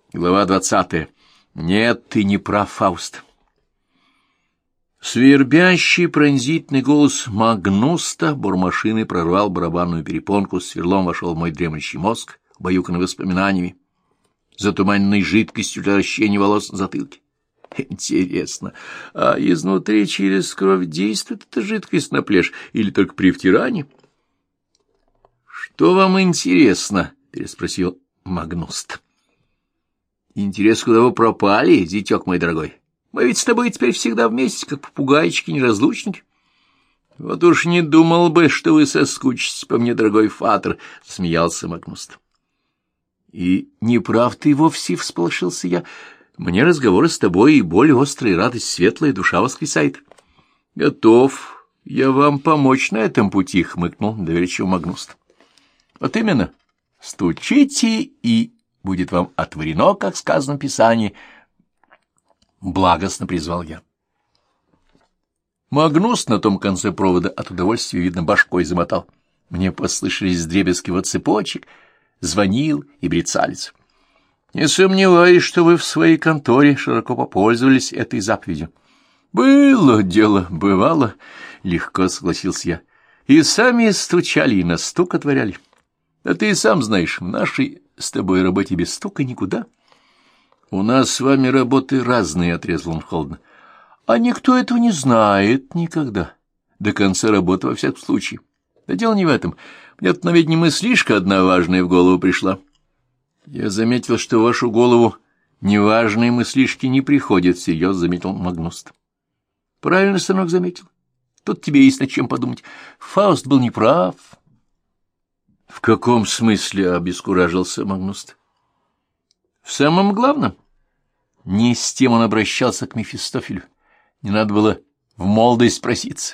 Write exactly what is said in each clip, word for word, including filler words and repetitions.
Глава двадцатая. Нет, ты не прав, Фауст. Свербящий пронзительный голос Магнуста бормашиной прорвал барабанную перепонку, сверлом вошел в мой дремлющий мозг, убаюканный воспоминаниями, затуманенной жидкостью для вращения волос на затылке. Интересно, а изнутри через кровь действует эта жидкость на плешь или только при втирании? — Что вам интересно? — переспросил Магнуст. — Интерес, куда вы пропали, зятек мой дорогой? Мы ведь с тобой теперь всегда вместе, как попугайчики-неразлучники. — Вот уж не думал бы, что вы соскучитесь по мне, дорогой Фатер, — смеялся Магнуст. — И не прав ты вовсе, — всполошился я. Мне разговоры с тобой и боль острая, и радость светлая, душа воскресает. — Готов я вам помочь на этом пути, — хмыкнул доверчиво Магнуст. — Вот именно. Стучите, и будет вам отворено, как сказано в Писании. Благостно призвал я. Магнуст на том конце провода от удовольствия, видно, башкой замотал. Мне послышались дребезги его цепочек, звонил и брецалец. Не сомневаюсь, что вы в своей конторе широко попользовались этой заповедью. Было дело, бывало, легко согласился я. И сами стучали, и на стук отворяли. А ты и сам знаешь, в нашей с тобой работе без стука никуда. У нас с вами работы разные, отрезал он холодно. А никто этого не знает никогда. До конца работы во всяком случае. Да дело не в этом. Мне тут наведение мыслишка одна важная в голову пришла. Я заметил, что в вашу голову неважные мыслишки не приходят, всерьез заметил Магнуст. Правильно, сынок, заметил. Тут тебе есть над чем подумать. Фауст был неправ. В каком смысле, обескуражился Магнуст? В самом главном. Не с тем он обращался к Мефистофелю. Не надо было в молодость проситься.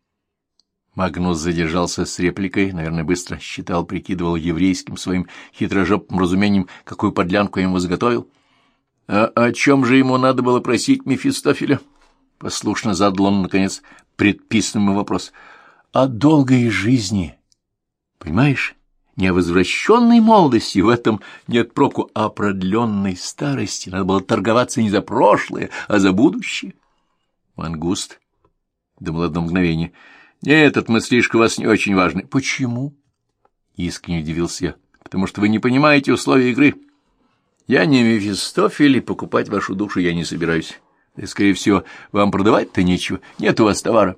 Магнус задержался с репликой, наверное, быстро считал, прикидывал еврейским своим хитрожопым разумением, какую подлянку я ему заготовил. — А о чем же ему надо было просить Мефистофеля? — послушно задал он, наконец, предписанный ему вопрос. — О долгой жизни. Понимаешь, не о возвращенной молодости, в этом нет проку, а о продленной старости. Надо было торговаться не за прошлое, а за будущее. Мангуст думал одно мгновение. — Нет, этот мыслишка у вас не очень важный. — Почему? — искренне удивился я. — Потому что вы не понимаете условия игры. Я не Мефистофель, и покупать вашу душу я не собираюсь. И, скорее всего, вам продавать-то нечего. Нет у вас товара.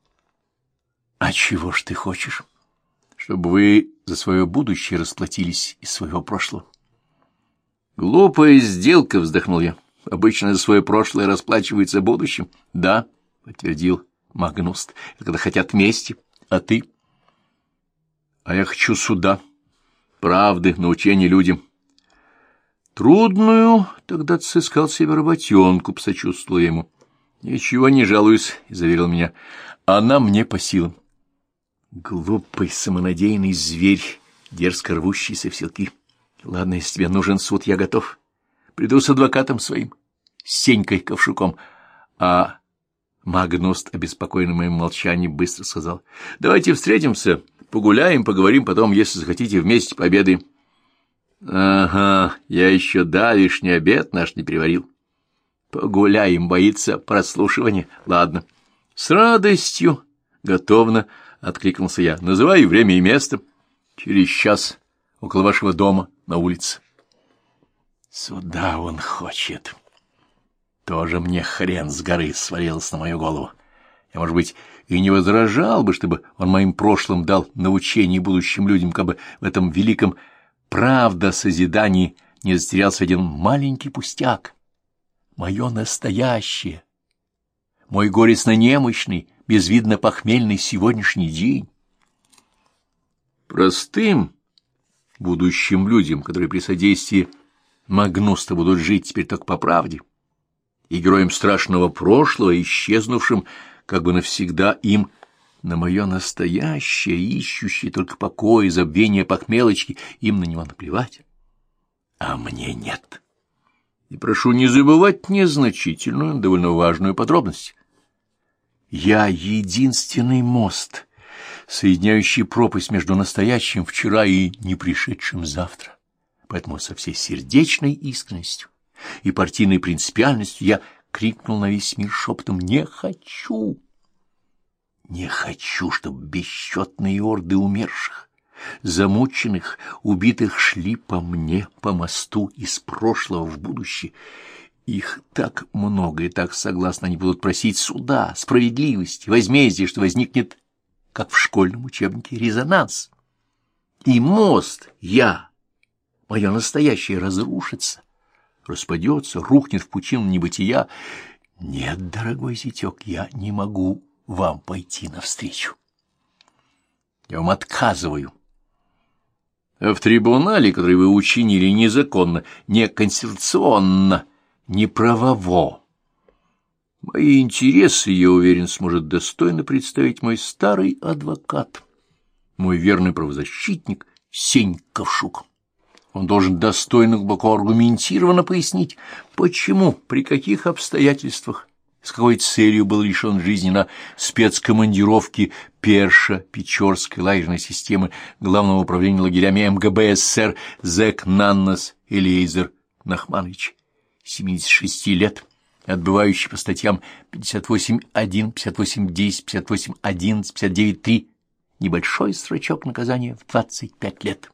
— А чего ж ты хочешь? — Чтобы вы за свое будущее расплатились из своего прошлого. — Глупая сделка, — вздохнул я. — Обычно за свое прошлое расплачивается будущим. — Да, — подтвердил Магнуст, — когда хотят мести. А ты? — А я хочу суда, правды, научения людям. — Трудную, тогда ты сыскал себе работенку, — посочувствовал я ему. — Ничего, не жалуюсь, — заверил меня. — Она мне по силам. Глупый, самонадеянный зверь, дерзко рвущийся в селки. Ладно, если тебе нужен суд, я готов. Приду с адвокатом своим, с Сенькой Ковшуком. А Магнуст, обеспокоенный моим молчанием, быстро сказал: — Давайте встретимся, погуляем, поговорим, потом, если захотите, вместе пообедаем. — Ага, я еще давишний обед наш не приварил. Погуляем, боится прослушивания. Ладно. — С радостью, готовно, — откликнулся я. — Называй время и место. Через час, около вашего дома, на улице. Сюда он хочет. Тоже мне хрен с горы свалился на мою голову. Я, может быть, и не возражал бы, чтобы он моим прошлым дал научение будущим людям, как бы в этом великом правда-созидании не затерялся один маленький пустяк. Мое настоящее, мой горестно-немощный, безвидно-похмельный сегодняшний день. Простым будущим людям, которые при содействии Магнуста будут жить теперь только по правде, и героям страшного прошлого, исчезнувшим как бы навсегда, им на мое настоящее, ищущее только покой и забвение похмелочки, им на него наплевать. А мне нет. И прошу не забывать незначительную, довольно важную подробность. Я единственный мост, соединяющий пропасть между настоящим вчера и непришедшим завтра. Поэтому со всей сердечной искренностью и партийной принципиальностью я крикнул на весь мир шепотом: «Не хочу! Не хочу, чтобы бесчетные орды умерших, замученных, убитых шли по мне, по мосту из прошлого в будущее. Их так много, и так согласно они будут просить суда, справедливости, возмездия, что возникнет, как в школьном учебнике, резонанс. И мост, я, мое настоящее, разрушится, распадется, рухнет в пучину небытия. Нет, дорогой зятек, я не могу вам пойти навстречу. Я вам отказываю. А в трибунале, который вы учинили незаконно, неконституционно, неправово, мои интересы, я уверен, сможет достойно представить мой старый адвокат, мой верный правозащитник Сенька Ковшук. Он должен достойно, глубоко аргументированно пояснить, почему, при каких обстоятельствах, с какой целью был лишен жизни на спецкомандировке Перша Печорской лагерной системы Главного управления лагерями эм гэ бэ эс эс эр зэк Наннас Элиэзер Нахманович, семидесяти шести лет, отбывающий по статьям пятьдесят восемь один, пятьдесят восемь десять, пятьдесят восемь одиннадцать, пятьдесят девять три, небольшой срочок наказания в двадцать пять лет.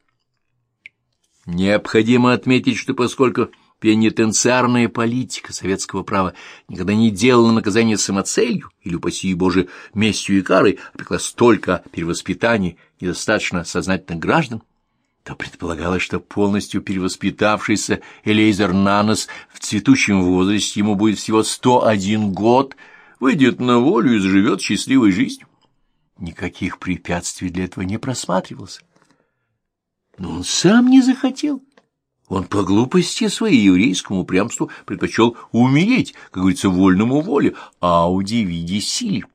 Необходимо отметить, что поскольку пенитенциарная политика советского права никогда не делала наказание самоцелью или, упаси Боже, местью и карой, а пеклась только о перевоспитании недостаточно сознательных граждан, то предполагалось, что полностью перевоспитавшийся Элиэзер Наннас в цветущем возрасте, ему будет всего сто один год, выйдет на волю и заживет счастливой жизнью. Никаких препятствий для этого не просматривалось. Но он сам не захотел. Он по глупости своей еврейскому упрямству предпочел умереть, как говорится, вольному воле, ауди види сили.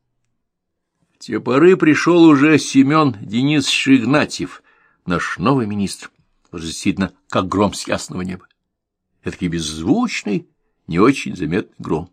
В те поры пришел уже Семен Денисович Игнатьев, наш новый министр, уже действительно как гром с ясного неба. Этакий беззвучный, не очень заметный гром.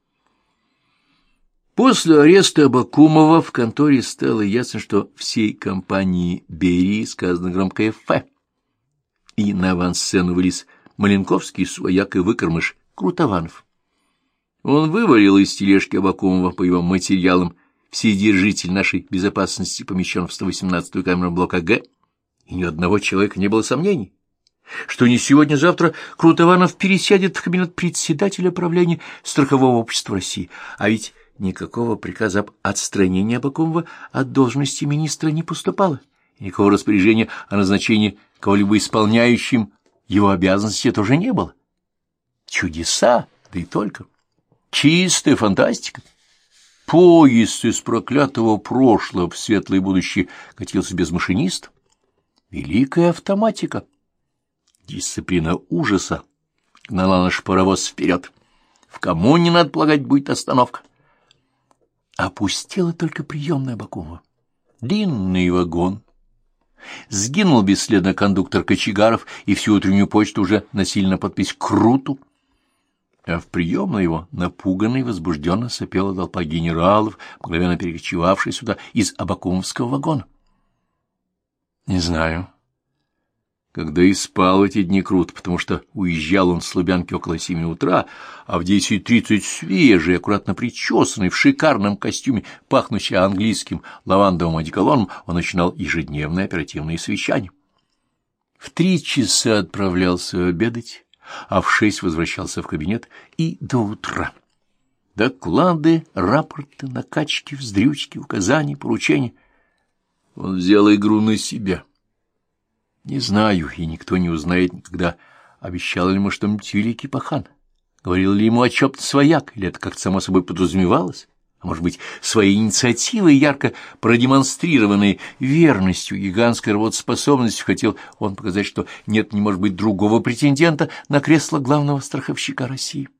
После ареста Абакумова в конторе стало ясно, что всей компании Берии сказано громкое «Ф». И на авансцену вылез Маленковский, свояк и выкормыш Крутованов. Он вывалил из тележки Абакумова по его материалам вседержитель нашей безопасности помещен в сто восемнадцатую камеру блока Г, и ни одного человека не было сомнений, что не сегодня-завтра Крутованов пересядет в кабинет председателя правления Страхового общества России, а ведь никакого приказа об отстранении Абакумова от должности министра не поступало, и никакого распоряжения о назначении кого-либо исполняющим его обязанности тоже не было. Чудеса, да и только. Чистая фантастика. Поезд из проклятого прошлого в светлое будущее катился без машиниста. Великая автоматика. Дисциплина ужаса гнала наш паровоз вперед. В коммуне, надо полагать, будет остановка. Опустела только приемная Абакумова. Длинный вагон. Сгинул бесследно кондуктор Кочегаров, и всю утреннюю почту уже носили на подпись «Круту». А в приемной его напуганно и возбужденно сопела толпа генералов, мгновенно перекочевавшая сюда из абакумовского вагона. Не знаю, когда и спал эти дни Крут, потому что уезжал он с Лубянки около семи утра, а в десять тридцать свежий, аккуратно причесанный, в шикарном костюме, пахнущий английским лавандовым одеколоном, он начинал ежедневное оперативное совещание. В три часа отправлялся обедать, а в шесть возвращался в кабинет и до утра. Доклады, рапорты, накачки, вздрючки, указания, поручения. Он взял игру на себя. Не знаю, и никто не узнает никогда, обещал ли ему что-нибудь великий пахан, говорил ли ему о чем-то свояк, или это как-то само собой подразумевалось, а может быть, своей инициативой, ярко продемонстрированной верностью, гигантской работоспособностью, хотел он показать, что нет, не может быть другого претендента на кресло главного страховщика России.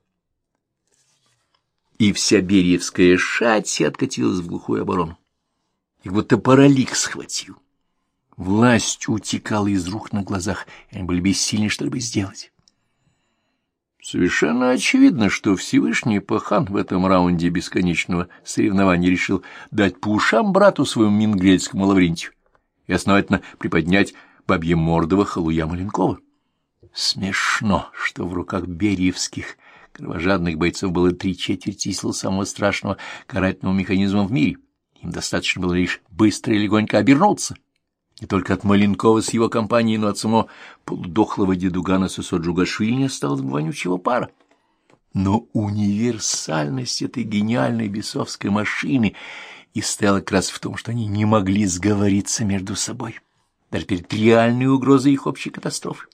И вся бериевская шать откатилась в глухую оборону. Их будто паралич схватил. Власть утекала из рук на глазах, и они были бессильны что-либо сделать. Совершенно очевидно, что Всевышний пахан в этом раунде бесконечного соревнования решил дать по ушам брату своему мингрельскому Лаврентию и основательно приподнять Бабье-мордого халуя Маленкова. Смешно, что в руках бериевских кровожадных бойцов было три четверти сил самого страшного карательного механизма в мире. Им достаточно было лишь быстро и легонько обернуться. Не только от Маленкова с его компанией, но от самого полудохлого дедугана Сосо Джугашвили не осталось бы вонючего пара. Но универсальность этой гениальной бесовской машины и стояла как раз в том, что они не могли сговориться между собой, даже перед реальной угрозой их общей катастрофы.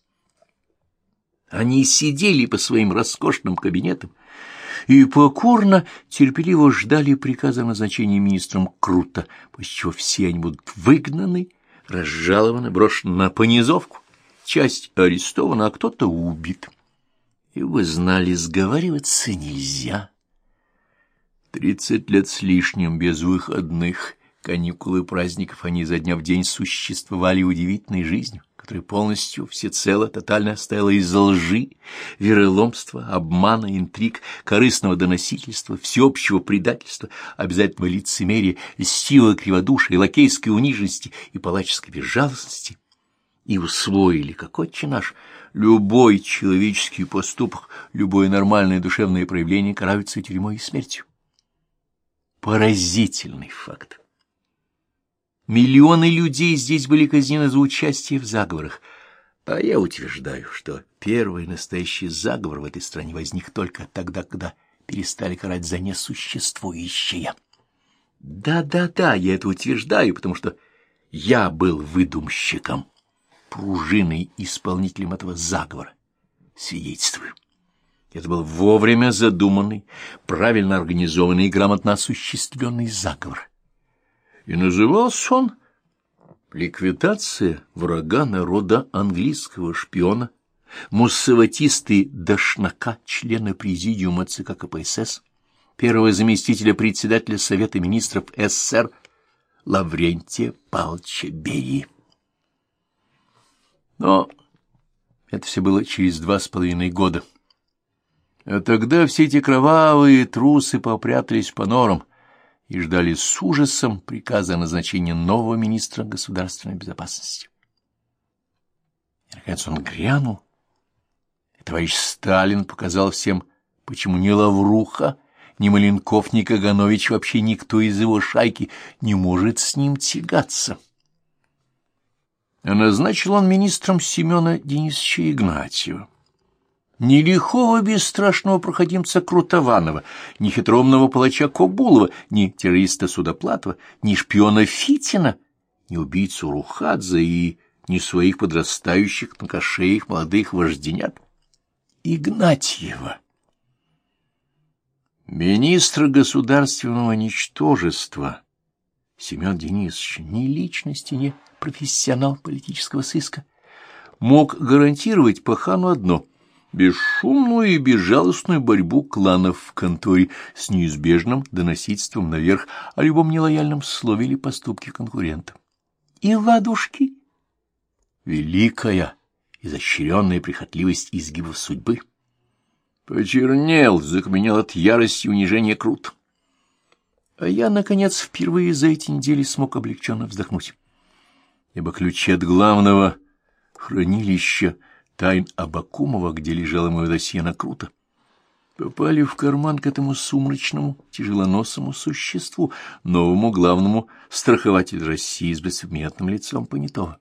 Они сидели по своим роскошным кабинетам и покорно, терпеливо ждали приказа о назначении министром Круто, после чего все они будут выгнаны, разжалованы, брошены на понизовку, часть арестована, а кто-то убит. И вы знали, сговариваться нельзя. Тридцать лет с лишним, без выходных, каникул и праздников, они изо дня в день существовали удивительной жизнью, которая полностью, всецело, тотально состояла из лжи, вероломства, обмана, интриг, корыстного доносительства, всеобщего предательства, обязательного лицемерия, льстивого криводушия, лакейской униженности и палаческой безжалостности. И усвоили, как отче наш, любой человеческий поступок, любое нормальное душевное проявление караются тюрьмой и смертью. Поразительный факт. Миллионы людей здесь были казнены за участие в заговорах, а я утверждаю, что первый настоящий заговор в этой стране возник только тогда, когда перестали карать за несуществующее. Да-да-да, я это утверждаю, потому что я был выдумщиком, пружиной исполнителем этого заговора. Свидетельствую. Это был вовремя задуманный, правильно организованный и грамотно осуществленный заговор. И назывался он «Ликвидация врага народа английского шпиона, муссаватисты Дашнака, члена президиума ЦК КПСС, первого заместителя председателя Совета министров СССР Лаврентия Павловича Берии». Но это все было через два с половиной года. А тогда все эти кровавые трусы попрятались по норам и ждали с ужасом приказа о назначении нового министра государственной безопасности. И, наконец, он грянул, и товарищ Сталин показал всем, почему ни Лавруха, ни Маленков, ни Каганович, вообще никто из его шайки не может с ним тягаться. А назначил он министром Семена Денисовича Игнатьева. Ни лихого бесстрашного проходимца Крутованова, ни хитроумного палача Кобулова, ни террориста Судоплатова, ни шпиона Фитина, ни убийцу Рухадзе и ни своих подрастающих тонкошеих молодых вожденят. Игнатьева. Министр государственного ничтожества Семен Денисович, ни личности, ни профессионал политического сыска, мог гарантировать Пахану одно — бесшумную и безжалостную борьбу кланов в конторе с неизбежным доносительством наверх о любом нелояльном слове или поступке конкурента. И ладушки — великая, изощренная прихотливость изгибов судьбы. Почернел, закаменел от ярости и унижения Крут. А я, наконец, впервые за эти недели смог облегченно вздохнуть, ибо ключи от главного хранилища тайн Абакумова, где лежало мое досье на Круто, попали в карман к этому сумрачному, тяжелоносому существу, новому главному страхователю России с бессмертным лицом понятого.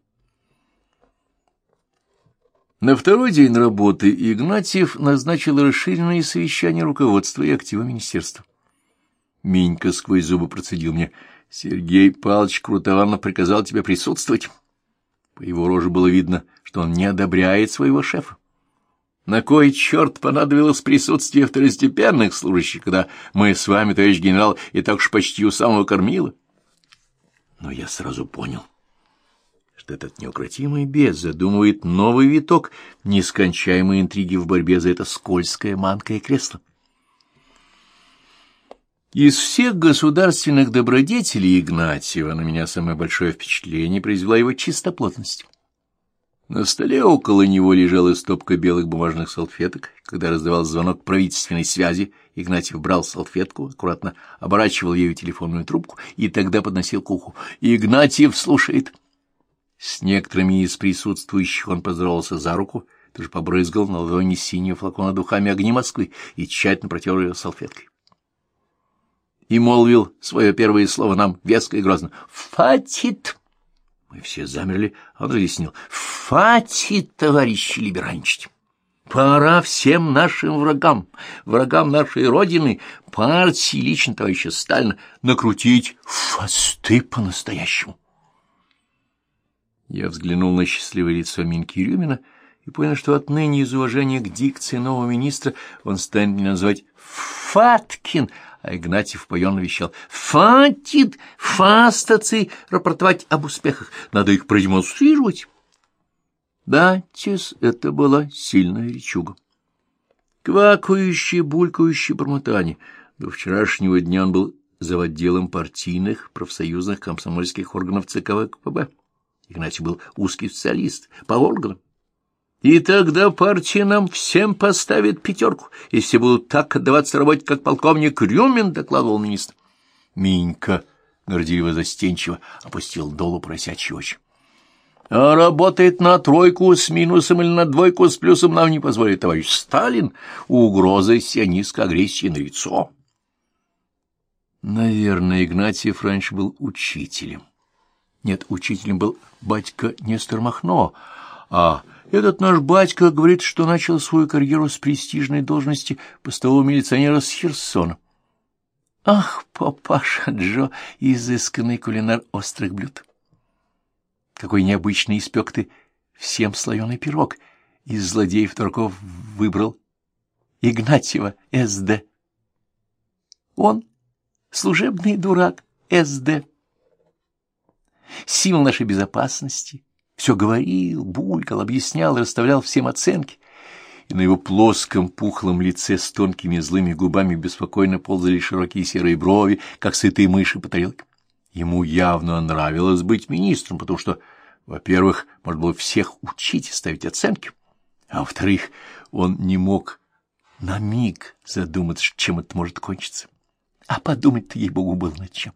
На второй день работы Игнатьев назначил расширенное совещание руководства и актива министерства. Минька сквозь зубы процедил мне: «Сергей Павлович Крутованов приказал тебе присутствовать». По его роже было видно, что он не одобряет своего шефа. На кой черт понадобилось присутствие второстепенных служащих, когда мы с вами, товарищ генерал, и так уж почти у самого кормила? Но я сразу понял, что этот неукротимый бес задумывает новый виток нескончаемой интриги в борьбе за это скользкое манкое кресло. Из всех государственных добродетелей Игнатьева на меня самое большое впечатление произвела его чистоплотность. На столе около него лежала стопка белых бумажных салфеток. Когда раздавал звонок правительственной связи, Игнатьев брал салфетку, аккуратно оборачивал ею телефонную трубку и тогда подносил к уху. «Игнатьев слушает». С некоторыми из присутствующих он поздоровался за руку, тоже побрызгал на ладони синего флакона духами «Огни Москвы» и тщательно протер ее салфеткой. И молвил свое первое слово нам веско и грозно: «Фатит!» Мы все замерли, а он разъяснил: «Фатит, товарищи, либеранчить! Пора всем нашим врагам, врагам нашей Родины, партии, лично товарища Сталина, накрутить фасты по-настоящему». Я взглянул на счастливое лицо Минки Рюмина и понял, что отныне из уважения к дикции нового министра он станет меня называть Фаткин, а Игнатьев упоенно вещал: «Фатит, фастацы, рапортовать об успехах, надо их продемонстрировать». Да, тес, это была сильная речуга. Квакающее, булькающее бормотание. До вчерашнего дня он был заводделом партийных, профсоюзных, комсомольских органов ЦК ВКПБ. Игнатьев был узкий специалист по органам. И тогда партия нам всем поставит пятерку, и все будут так отдаваться работе, как полковник Рюмин, докладывал министр. Минька горделиво-застенчиво опустил долу поросячьи очи. А работает на тройку с минусом или на двойку с плюсом нам не позволит товарищ Сталин. Угроза сионистской агрессии налицо. Наверное, Игнатьев раньше был учителем. Нет, учителем был батька Нестор Махно, а этот наш батька говорит, что начал свою карьеру с престижной должности постового милиционера с Херсона. Ах, папаша Джо, изысканный кулинар острых блюд! Какой необычный испек ты всем слоеный пирог. Из злодеев-дураков выбрал Игнатьева СД. Он служебный дурак СД. Символ нашей безопасности. Все говорил, булькал, объяснял и расставлял всем оценки. И на его плоском пухлом лице с тонкими злыми губами беспокойно ползали широкие серые брови, как сытые мыши по тарелке. Ему явно нравилось быть министром, потому что, во-первых, можно было всех учить и ставить оценки, а во-вторых, он не мог на миг задуматься, чем это может кончиться. А подумать-то, ей-богу, было над чем.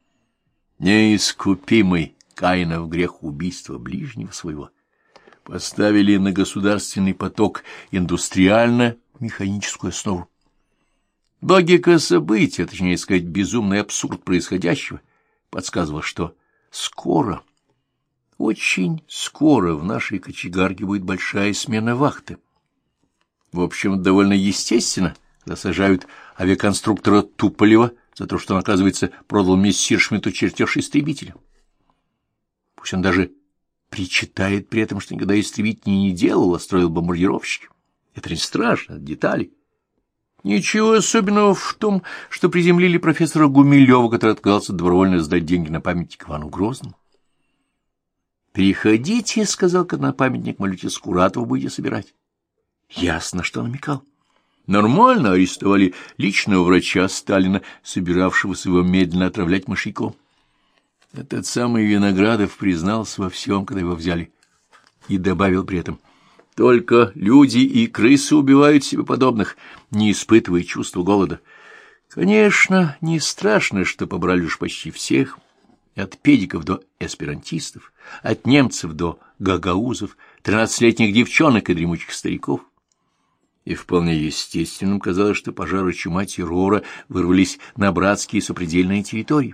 Неискупимый Каинов грех убийства ближнего своего поставили на государственный поток индустриально-механическую основу. Логика событий, а точнее сказать, безумный абсурд происходящего, подсказывал, что скоро, очень скоро в нашей кочегарке будет большая смена вахты. В общем, довольно естественно, когда сажают авиаконструктора Туполева за то, что он, оказывается, продал мессершмитту чертеж истребителя. Пусть он даже причитает при этом, что никогда истребитель не делал, а строил бомбардировщики. Это не страшно, это детали. Ничего особенного в том, что приземлили профессора Гумилева, который отказался добровольно сдать деньги на памятник Ивану Грозному. «Приходите», — сказал, когда на памятник Малюте Скуратову будете собирать. Ясно, что намекал. Нормально арестовали личного врача Сталина, собиравшегося его медленно отравлять мышьяком. Этот самый Виноградов признался во всем, когда его взяли, и добавил при этом: «Только люди и крысы убивают себе подобных, не испытывая чувства голода». Конечно, не страшно, что побрали уж почти всех, от педиков до эсперантистов, от немцев до гагаузов, тринадцатилетних девчонок и дремучих стариков. И вполне естественным казалось, что пожары, чума, террора вырвались на братские сопредельные территории.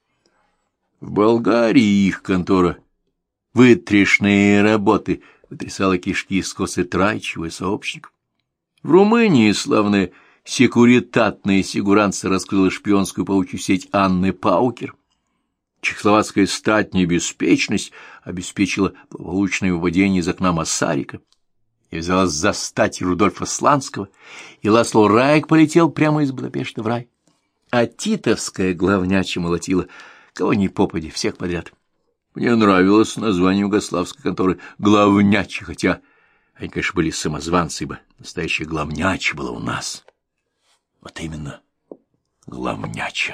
В Болгарии их контора «Вытрешные работы» вытрясала кишки из косы Трайчева и сообщников. В Румынии славная секуритатная сигуранца раскрыла шпионскую паучью сеть Анны Паукер. Чехословацкая статная беспечность обеспечила благополучное выводение из окна Массарика. И взялась застать Рудольфа Сланского, и Ласло Райк полетел прямо из Будапешта в рай. А титовская главняча молотила кого ни попади, всех подряд. Мне нравилось название югославской конторы «Главнячи», хотя они, конечно, были самозванцы, ибо настоящая главняча была у нас. Вот именно, главняча.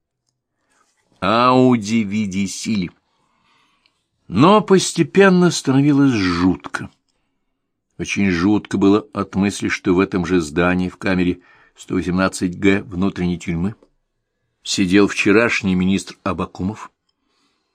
Ауди види сили. Но постепенно становилось жутко. Очень жутко было от мысли, что в этом же здании, в камере сто восемнадцать Г внутренней тюрьмы, сидел вчерашний министр Абакумов.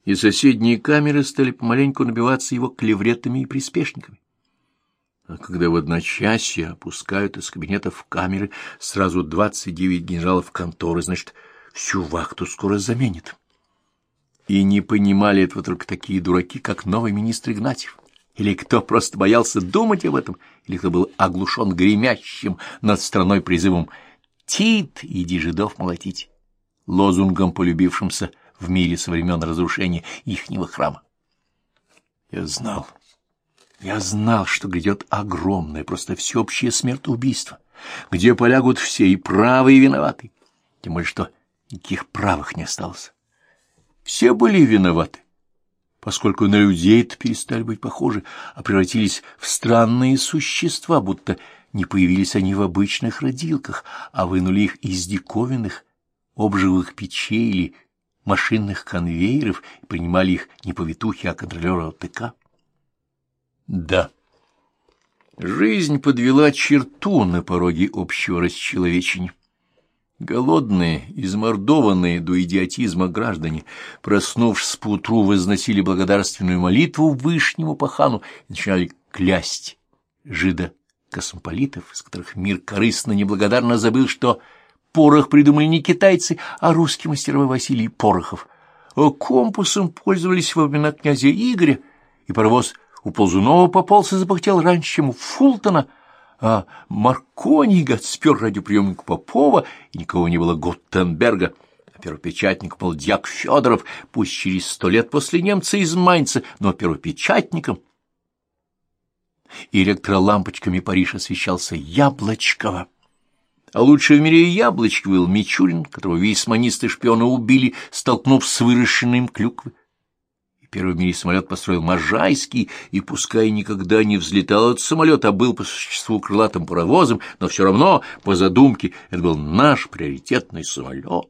и соседние камеры стали помаленьку набиваться его клевретами и приспешниками. А когда в одночасье опускают из кабинета в камеры сразу двадцать девять генералов конторы, значит, всю вахту скоро заменят. И не понимали этого только такие дураки, как новый министр Игнатьев, или кто просто боялся думать об этом, или кто был оглушен гремящим над страной призывом «Тит, иди жидов молотить», лозунгом, полюбившимся в мире со времен разрушения ихнего храма. Я знал, я знал, что грядет огромное, просто всеобщее смертоубийство, где полягут все, и правые, и виноватые, тем более что никаких правых не осталось. Все были виноваты, поскольку на людей-то перестали быть похожи, а превратились в странные существа, будто не появились они в обычных родилках, а вынули их из диковинных обживых печей или машинных конвейеров и принимали их не повитухи, а контролеры ОТК. Да, жизнь подвела черту на пороге общего расчеловечения. Голодные, измордованные до идиотизма граждане, проснувшись поутру, возносили благодарственную молитву Вышнему Пахану и начинали клясть жидо-космополитов, из которых мир корыстно неблагодарно забыл, что порох придумали не китайцы, а русский мастеровой Василий Порохов. А компасом пользовались во времена князя Игоря, и паровоз у Ползунова пополз и запахтел раньше, чем у Фултона, а Маркони, гад, спер радиоприемник Попова, и никого не было Гутенберга, а первопечатник был дьяк Федоров, пусть через сто лет после немца из Майнца, но первопечатником. И электролампочками Париж освещался Яблочково. А лучше в мире Яблочко был Мичурин, которого вейсманисты шпиона убили, столкнув с выращенной им клюквы. Первый в мире самолет построил Можайский, и пускай никогда не взлетал этот самолет, а был по существу крылатым паровозом, но все равно, по задумке, это был наш приоритетный самолет.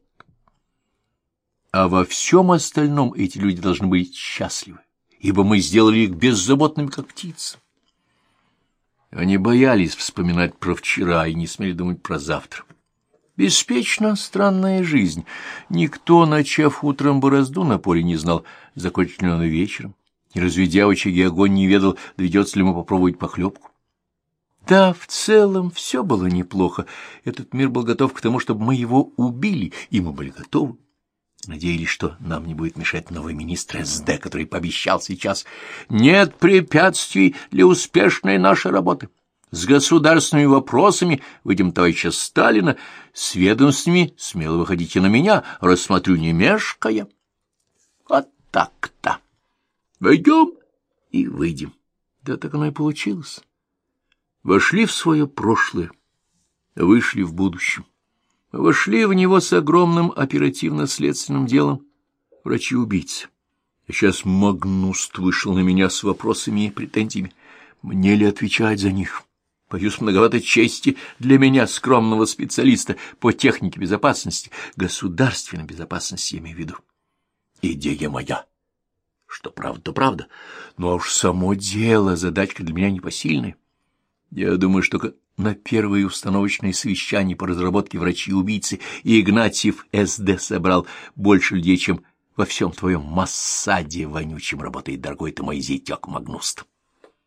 А во всем остальном эти люди должны быть счастливы, ибо мы сделали их беззаботными, как птицы. Они боялись вспоминать про вчера и не смели думать про завтра. Беспечно странная жизнь. Никто, начав утром борозду на поле, не знал, закончит ли он вечером. И, разведя в очаге огонь, не ведал, доведется ли ему попробовать похлебку. Да, в целом все было неплохо. Этот мир был готов к тому, чтобы мы его убили, и мы были готовы. Надеялись, что нам не будет мешать новый министр СД, который пообещал сейчас: «Нет препятствий для успешной нашей работы. С государственными вопросами выйдем товарища Сталина, с ведомствами смело выходите на меня, рассмотрю не мешкая». Вот так-то. Войдем и выйдем. Да так оно и получилось. Вошли в свое прошлое, вышли в будущем. Вошли в него с огромным оперативно-следственным делом врачи-убийцы. И сейчас Магнуст вышел на меня с вопросами и претензиями. Мне ли отвечать за них? Боюсь, многовато чести для меня, скромного специалиста по технике безопасности, государственной безопасности, я имею в виду. Идея моя. Что правда, то правда. Но уж само дело, задачка для меня непосильная. Я думаю, что на первые установочные совещания по разработке врачи-убийцы и Игнатьев СД собрал больше людей, чем во всем твоем Моссаде вонючем работает, дорогой ты мой зятек Магнуст.